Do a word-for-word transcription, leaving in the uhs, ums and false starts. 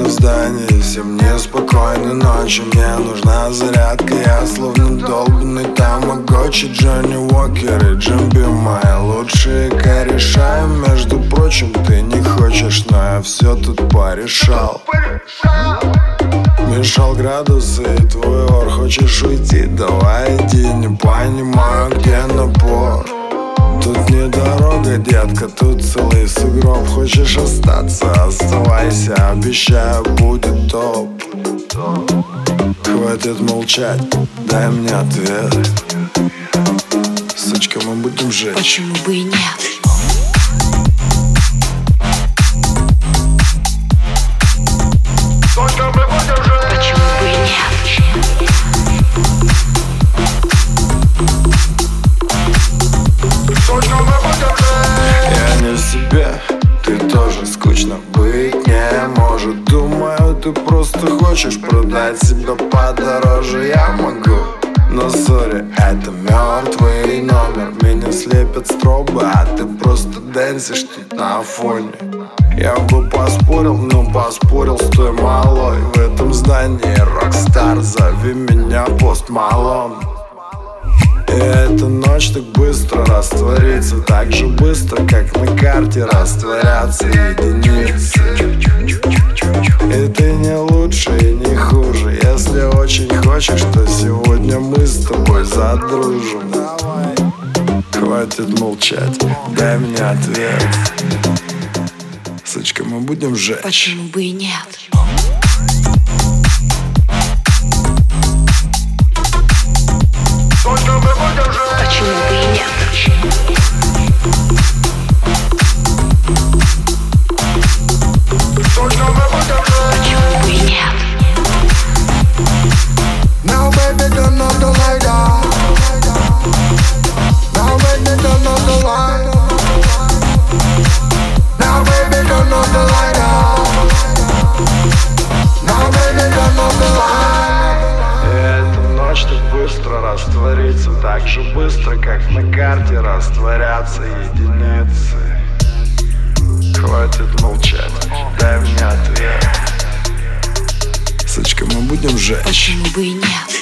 этом здании всем неспокойной ночи. Мне нужна зарядка, я словно долбанный тамагочи. Джонни Уокер и Джимби мои лучшие кореша. Между прочим, ты не хочешь, но я все тут порешал. Мешал градусы и твой ор. Хочешь уйти? Давай иди. Не понимаю, где напор. Тут не дорога, детка, тут целый сугроб. Хочешь остаться? Оставайся, обещаю, будет топ. Хватит молчать, дай мне ответ. Сучка, мы будем жить. Почему бы и нет? Я не в себе, ты тоже скучно быть не может. Думаю, ты просто хочешь продать себя подороже. Я могу, но сори, это мертвый номер. Меня слепят стробы, а ты просто дэнсишь тут на фоне. Я бы поспорил, но поспорил с той малой. В этом здании рокстар, зови меня Пост Малон. И эта ночь так быстро растворится, так же быстро, как на карте растворятся единицы. И ты не лучше и не хуже. Если очень хочешь, то сегодня мы с тобой задружим. Хватит молчать, дай мне ответ. Сучка, мы будем жечь. Почему бы и нет? Почему бы и нет? Почему бы и нет? Now baby, turn on the light out. Now baby, turn on the light. Now baby, turn on the light out. Now baby, turn on the light. И эта ночь так быстро растворится, так же быстро, как на карте растворятся единицы. Хватит молчать, дай мне ответ. Сучка, мы будем жечь. Почему бы и нет?